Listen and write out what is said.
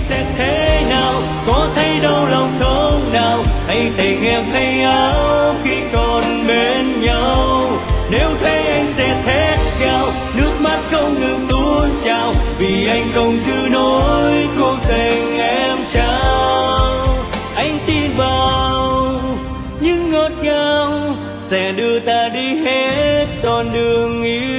sẽ thế nào, có thấy đau lòng không nào, hãy tình em thay áo khi còn bên nhau. Nếu thấy anh sẽ thét gào, nước mắt không ngừng tuôn trào, vì anh không giữ nổi cuộc tình em trao. Anh tin vào những ngọt ngào sẽ đưa ta đi hết con đường yêu.